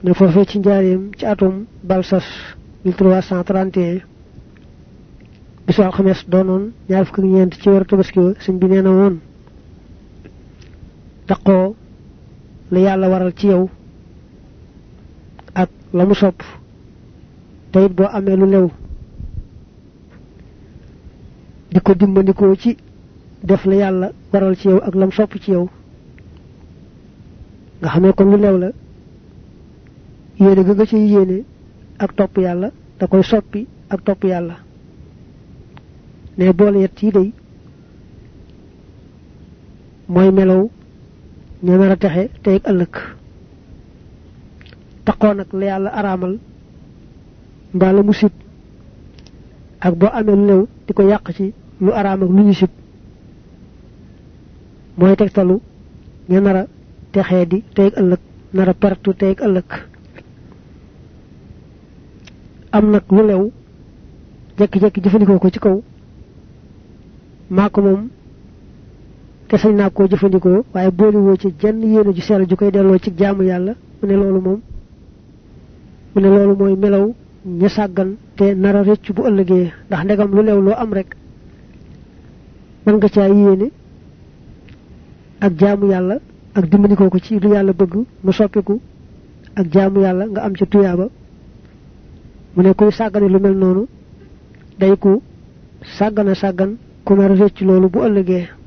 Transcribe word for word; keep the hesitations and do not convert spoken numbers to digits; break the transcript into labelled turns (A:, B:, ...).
A: ne fofé ci njaareem ci atum balsas mille trois cent trente et un bisu alxames doonoon ñaar fukk ñeent ci weeru tabaski sëñ bi nee na woon taqoo la yàlla waral ci yow ak la mu sopp te it boo amee lu lew di ko dimbandikoo ci def la yàlla waral ci yow ak lam sopp ci yow nga xamee kon lu lew la yéene ga nga ci yéene ak topp yàlla da koy soppi ak topp yàlla ne boole yett yi day mooy melaw ña nar a texe tey ak ëllëg taqoo nag la yàlla araamal mbaa la mu sib ak boo amee lu lew di ko yàq ci lu araam ak lu ñu sib mooy tegtalu ña nar a texee di tey ak ëllëg nar a pertu tey ak ëllëg am nag lu lew jekki-jekki jëfandikoo ko ci kaw maa ko moom te sañ naa koo jëfandikoo waaye boole woo ci jenn yéene ju sell ju koy delloo ci jaamu yàlla mu ne loolu moom mu ne loolu mooy melaw ña sàggan te nara rëcc bu ëllëgee ndax ndegam lu lew loo am rek man nga caa yéene ak jaamu yàlla ak dimbandikoo ko ci lu yàlla bëgg mu soppiku ak jaamu yàlla nga am ca tuyaaba mu ne kuy sàggane lu mel noonu day ku sàggana sàggan ku nar a rëcc loolu bu ëllëgee